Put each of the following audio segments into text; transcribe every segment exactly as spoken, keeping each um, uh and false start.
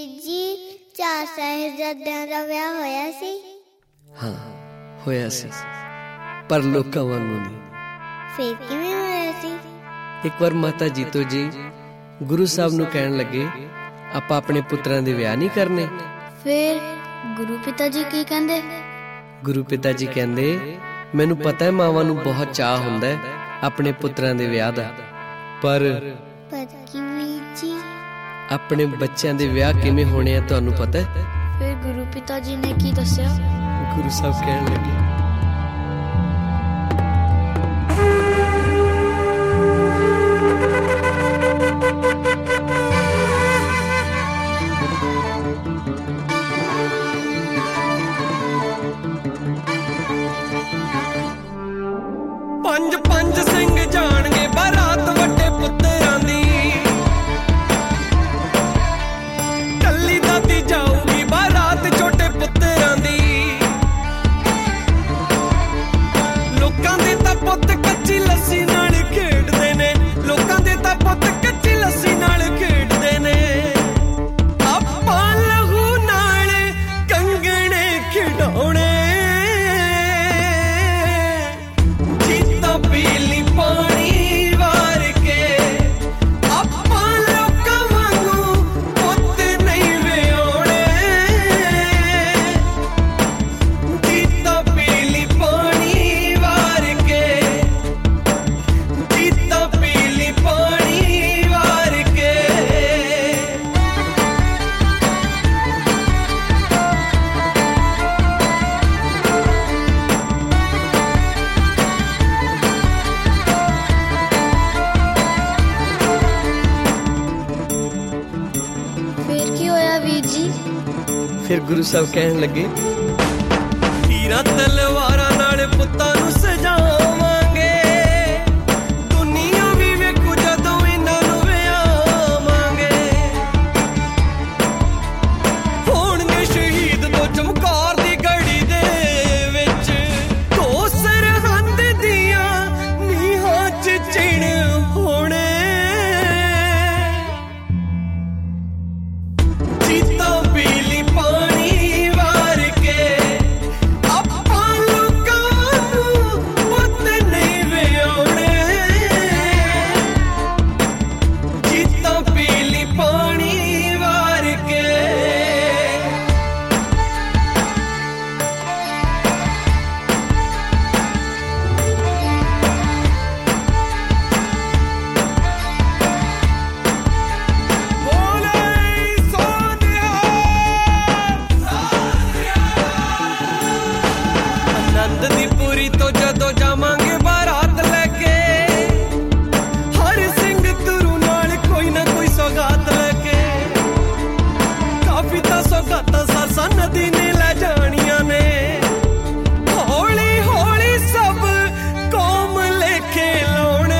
ਵੀਰ ਜੀ ਚਾਰ ਸਾਹਿਬਜ਼ਾਦਿਆਂ ਦਾ ਵਿਆਹ ਹੋਇਆ ਸੀ? ਹਾਂ ਹੋਇਆ ਸੀ, ਪਰ ਲੋਕਾਂ ਵਾਂਗੂ ਨਹੀਂ। ਫਿਰ ਕਿਵੇਂ ਹੋਇਆ ਸੀ? ਇੱਕ ਵਾਰ ਮਾਤਾ ਜੀਤੋ ਜੀ ਗੁਰੂ ਸਾਹਿਬ ਨੂੰ ਕਹਿਣ ਲੱਗੇ, ਆਪਾਂ ਆਪਣੇ ਪੁੱਤਰਾਂ ਦੇ ਵਿਆਹ ਨਹੀਂ ਕਰਨੇ। ਫਿਰ ਗੁਰੂ ਪਿਤਾ ਜੀ ਕੀ ਕਹਿੰਦੇ? ਗੁਰੂ ਪਿਤਾ ਜੀ ਕਹਿੰਦੇ, ਮੈਨੂੰ ਪਤਾ ਹੈ ਮਾਵਾਂ ਨੂੰ ਬਹੁਤ ਚਾਅ ਹੁੰਦਾ ਹੈ ਆਪਣੇ ਪੁੱਤਰਾਂ ਦੇ ਵਿਆਹ ਦਾ, ਪਰ ਪਰ ਕਿਵੇਂ ਜੀ? ਆਪਣੇ ਬੱਚਿਆਂ ਦੇ ਵਿਆਹ ਕਿਵੇਂ ਹੋਣੇ ਆ ਤੁਹਾਨੂੰ ਪਤਾ ਹੈ? ਫਿਰ ਗੁਰੂ ਪਿਤਾ ਜੀ ਨੇ ਕੀ ਦੱਸਿਆ? ਗੁਰੂ ਸਾਹਿਬ ਕਹਿਣ ਲੱਗੇ, ਪੰਜ ਪੰਜ ਸਿੰਘ ਜਾਣਗੇ ਬਾਰਾਤ ਵੱਡੇ ਪੁੱਤਰਾਂ ਦੀ, ਕੱਲੀ ਦਾਦੀ ਜਾਊਗੀ ਬਾਰਾਤ ਛੋਟੇ ਪੁੱਤਰਾਂ ਦੀ। ਲੋਕਾਂ ਦੇ ਤਾਂ ਪੁੱਤ ਕੱਚੀ ਲੱਸੀ ਨਾਲ ਖੇਡਦੇ ਨੇ, ਲੋਕਾਂ ਦੇ ਤਾਂ ਪੁੱਤ ਕੱਚੀ ਲੱਸੀ ਨਾਲ ਖੇਡਦੇ ਨੇ। ਆਪਾਂ ਲਹੂ ਨਾਲ ਕੰਗਣੇ ਖਿਡਾਉਣੇ, ਪੀਲੀ ਪਾਣੀ ਵਾਰ ਕੇ। ਆਪਾਂ ਲੋਕਾਂ ਵਾਂਗੂ ਪੁੱਤ ਨਹੀਂ ਵਿਆਹੁਣੇ, ਜੀਤਾ ਪੀਲੀ ਪਾਣੀ ਵਾਰ ਕੇ, ਜੀਤਾ ਪੀਲੀ ਪਾਣੀ ਵਾਰ ਕੇ। ਫਿਰ ਗੁਰੂ ਸਾਹਿਬ ਕਹਿਣ ਲੱਗੇ, ਤੀਰਾਂ ਤਲਵਾਰਾਂ ਨਾਲ ਪੁੱਤਾਂ ਨੂੰ ਸਜਾਵਾਂਗੇ, ਦੁਨੀਆ ਵੀ ਵੇਖੂ ਜਦੋਂ ਇਹਨਾਂ ਨੂੰ ਵਿਆਵਾਂਗੇ। ਹੋਣਗੇ ਸ਼ਹੀਦ ਦੋ ਚਮਕਾਰ ਦੀ ਘੜੀ ਦੇ ਵਿੱਚ, ਦੋ ਸਰਹੰਦ ਦੀਆਂ ਨੀਹਾਂ ਚ ਚਿਣ ਹੋਣੇ। ਜੀਤਾ ਪੀਲੀ ਪਾਣੀ ਵਾਰ ਕੇ, ਆਪਾਂ ਲੋਕਾਂ ਨੂੰ ਪੁੱਤ ਨਹੀਂ ਵਿਆਹੁਣੇ, ਜੀਤਾ ਪੀਲੀ ਪਾਣੀ ਵਾਰ ਕੇ। ਆਨੰਦ ਦੀ ਪੂਰੀ ਤੋਂ ਜਦੋਂ ਜਾਵਾਂਗੇ ਬਾਰਾਤ ਲੈ ਕੇ, ਹਰ ਸਿੰਘ ਤੁਰੂ ਨਾਲ ਕੋਈ ਨਾ ਕੋਈ ਸੌਗਾਤ ਲੈ ਕੇ। ਕਾਫੀ ਤਾਂ ਸੌਗਾਤਾਂ ਸਰਸਾ ਨਦੀ ਨੇ ਲੈ ਜਾਣੀਆਂ ਨੇ, ਹੌਲੀ ਹੌਲੀ ਸਭ ਕੌਮ ਲੇਖੇ ਲਾਉਣੇ।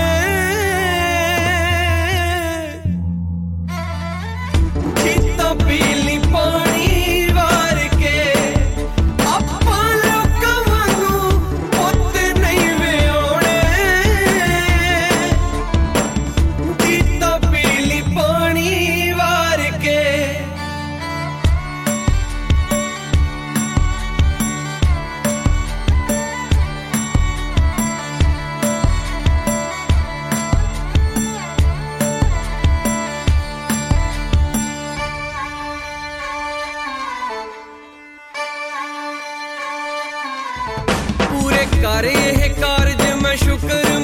ਜੀਤਾ ਪੀਲੀ ਪਾਣੀ ਵਾਰ ਕੇ, ਆਪਾਂ ਲੋਕਾਂ ਵਾਂਗੂ ਪੁੱਤ ਨਹੀਂ ਵਿਆਹੁਣੇ, ਜੀਤਾ ਪੀਲੀ ਪਾਣੀ ਵਾਰ ਕੇ। ਪੂਰੇ ਕਰ ਇਹ ਕਾਰਜ ਮੈਂ ਸ਼ੁਕਰ